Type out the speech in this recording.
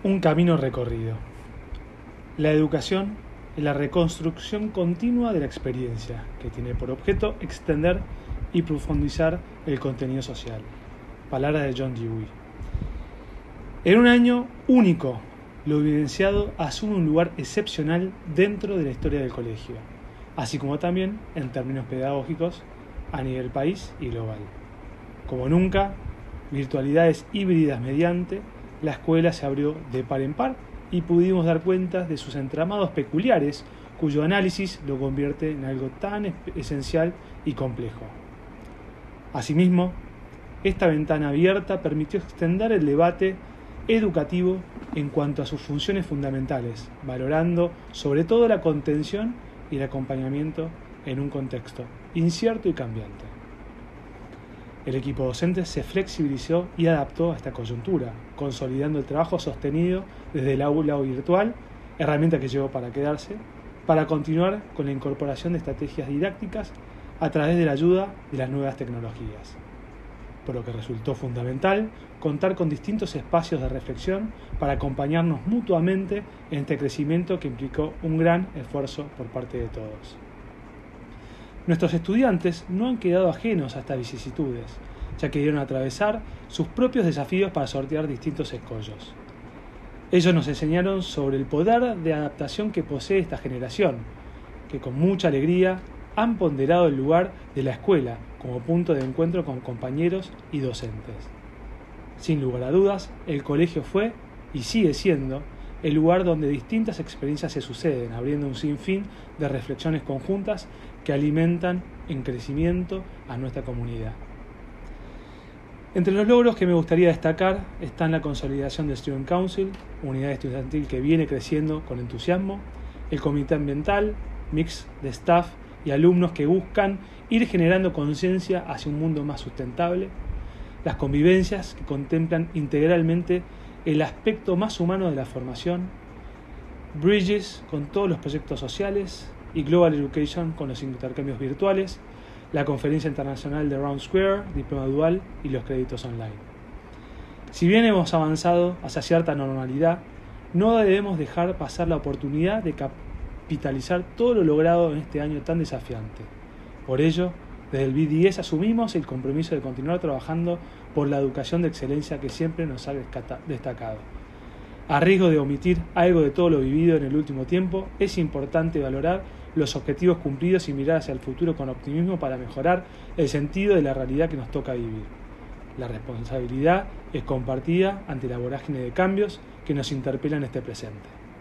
Un camino recorrido. La educación es la reconstrucción continua de la experiencia, que tiene por objeto extender y profundizar el contenido social. Palabras de John Dewey. En un año único, lo evidenciado asume un lugar excepcional dentro de la historia del colegio, así como también en términos pedagógicos a nivel país y global. Como nunca, virtualidades híbridas mediante, la escuela se abrió de par en par y pudimos dar cuenta de sus entramados peculiares, cuyo análisis lo convierte en algo tan esencial y complejo. Asimismo, esta ventana abierta permitió extender el debate educativo en cuanto a sus funciones fundamentales, valorando sobre todo la contención y el acompañamiento en un contexto incierto y cambiante. El equipo docente se flexibilizó y adaptó a esta coyuntura, consolidando el trabajo sostenido desde el aula virtual, herramienta que llegó para quedarse, para continuar con la incorporación de estrategias didácticas a través de la ayuda de las nuevas tecnologías. Por lo que resultó fundamental contar con distintos espacios de reflexión para acompañarnos mutuamente en este crecimiento que implicó un gran esfuerzo por parte de todos. Nuestros estudiantes no han quedado ajenos a estas vicisitudes, ya que debieron atravesar sus propios desafíos para sortear distintos escollos. Ellos nos enseñaron sobre el poder de adaptación que posee esta generación, que con mucha alegría han ponderado el lugar de la escuela como punto de encuentro con compañeros y docentes. Sin lugar a dudas, el colegio fue y sigue siendo el lugar donde distintas experiencias se suceden, abriendo un sinfín de reflexiones conjuntas que alimentan en crecimiento a nuestra comunidad. Entre los logros que me gustaría destacar están la consolidación del Student Council, unidad estudiantil que viene creciendo con entusiasmo, el comité ambiental, mix de staff y alumnos que buscan ir generando conciencia hacia un mundo más sustentable, las convivencias que contemplan integralmente el aspecto más humano de la formación, Bridges con todos los proyectos sociales y Global Education con los intercambios virtuales, la conferencia internacional de Round Square, diploma dual y los créditos online. Si bien hemos avanzado hacia cierta normalidad, no debemos dejar pasar la oportunidad de capitalizar todo lo logrado en este año tan desafiante. Por ello, desde el BDS asumimos el compromiso de continuar trabajando por la educación de excelencia que siempre nos ha destacado. A riesgo de omitir algo de todo lo vivido en el último tiempo, es importante valorar los objetivos cumplidos y mirar hacia el futuro con optimismo para mejorar el sentido de la realidad que nos toca vivir. La responsabilidad es compartida ante la vorágine de cambios que nos interpelan en este presente.